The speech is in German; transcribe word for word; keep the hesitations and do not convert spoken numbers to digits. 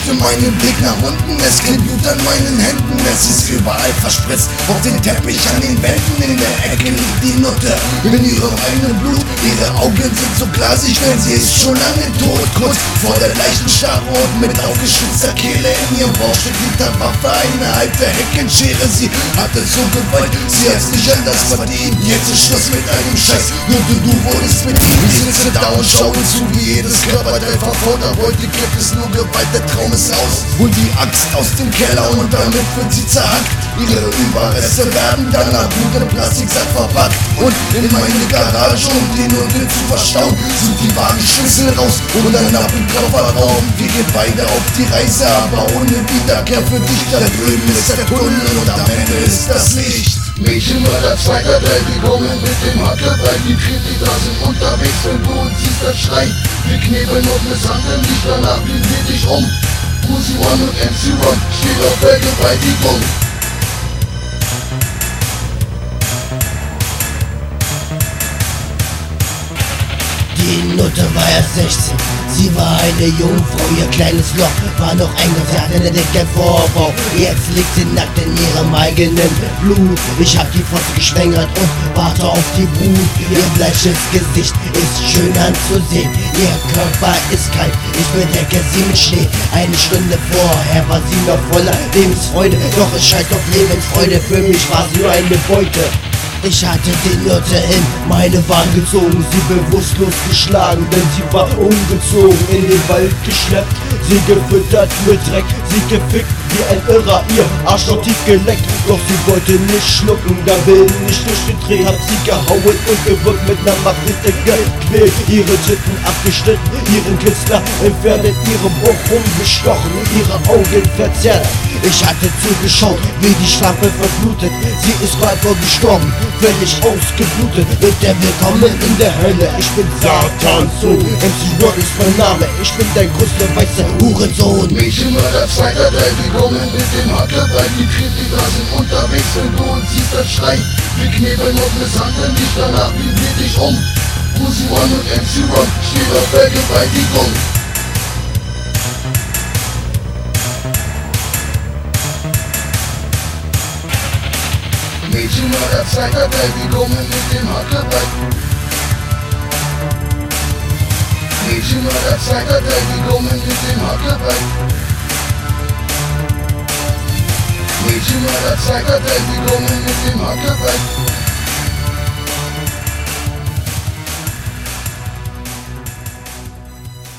richte meinen Blick nach unten, es klingt Blut an meinen Händen, es ist überall verspritzt, auf den Teppich, an den Wänden, in der Ecke liegt die Nutte, in ihrem eigenen Blut, ihre Augen sind so glasig, denn sie ist schon lange tot, kurz vor der Leichenstarre und mit aufgeschlitzter Kehle in ihrem Bauch steckt hinter Waffe eine alte Heckenschere, sie hatte so gewollt, sie hat's nicht anders verdient, jetzt ist Schluss mit einem Scheiß, nur du, du wurdest mit ihm, ich sitze da und schaue zu, wie jedes Körperteil verfordert, heute gibt es nur Gewalt, der Traum ist aus, hol die Axt aus dem Keller und damit wird sie zerhackt, ihre Überreste werden dann nach Blut im Plastiksack verpackt und in meine Garage, um den Nutte zu verstauen, sind die Wagenschlüssel raus und dann ab im Kofferraum, wir gehen beide auf die Reise, aber ohne Wiederkehr für dich, da drüben ist der Tunnel und am Ende ist das Licht. Mädchenmörder zweiter Teil, die kommen mit dem Hackebeil, die Kritiker sind unterwegs, wenn du uns siehst, das Schreien. Wir knebeln und misshandeln dich, danach bringen wir dich um. Uzi One und M C Ron steht auf Vergewaltigung. Die Nutte war erst sechzehn, sie war eine Jungfrau, ihr kleines Loch war noch eng und sie hatte einen dicken Vorbau. Jetzt liegt sie nackt in ihrem eigenen Blut, ich hab die Fotze geschwängert und warte auf die Brut. Ihr bleiches Gesicht ist schön anzusehen, ihr Körper ist kalt, ich bedecke sie mit Schnee. Eine Stunde vorher war sie noch voller Lebensfreude, doch es scheint auf Lebensfreude, für mich war sie nur eine Beute. Ich hatte die Nutte in meine Bahn gezogen, sie bewusstlos geschlagen, denn sie war umgezogen, in den Wald geschleppt, sie gefüttert mit Dreck, sie gefickt wie ein Irrer, ihr Arschloch tief geleckt, doch sie wollte nicht schlucken, der Willen nicht durchgedreht, hab sie gehauen und gewürgt mit ner Machete gequält, ihre Titten abgeschnitten, ihren Kitzler entfernt, ihre Bruch rumgestochen, ihre Augen verzerrt. Ich hatte zugeschaut, wie die Schlampe verblutet, sie ist bald vor gestorben, völlig ausgeblutet, mit der Willkommen in der Hölle. Ich bin Satan Sohn, M C Ron ist mein Name, ich bin der größte weiße Hurensohn. Mädchenmörder zweiter Teil, die kommen mit dem Hackebeil, die Kritiker sind unterwegs, wenn du uns siehst, das Schreien. Wir knebeln und misshandeln dich, danach bringen wir dich um. Uzi One und M C Ron steht auf Vergewaltigung. Mädchenmörder zweiter Teil, die kommen mit dem Hackebeil. Mädchenmörder zweiter Teil, die kommen mit dem Hackebeil. Mädchenmörder zweiter Teil, die kommen mit dem Hackebeil.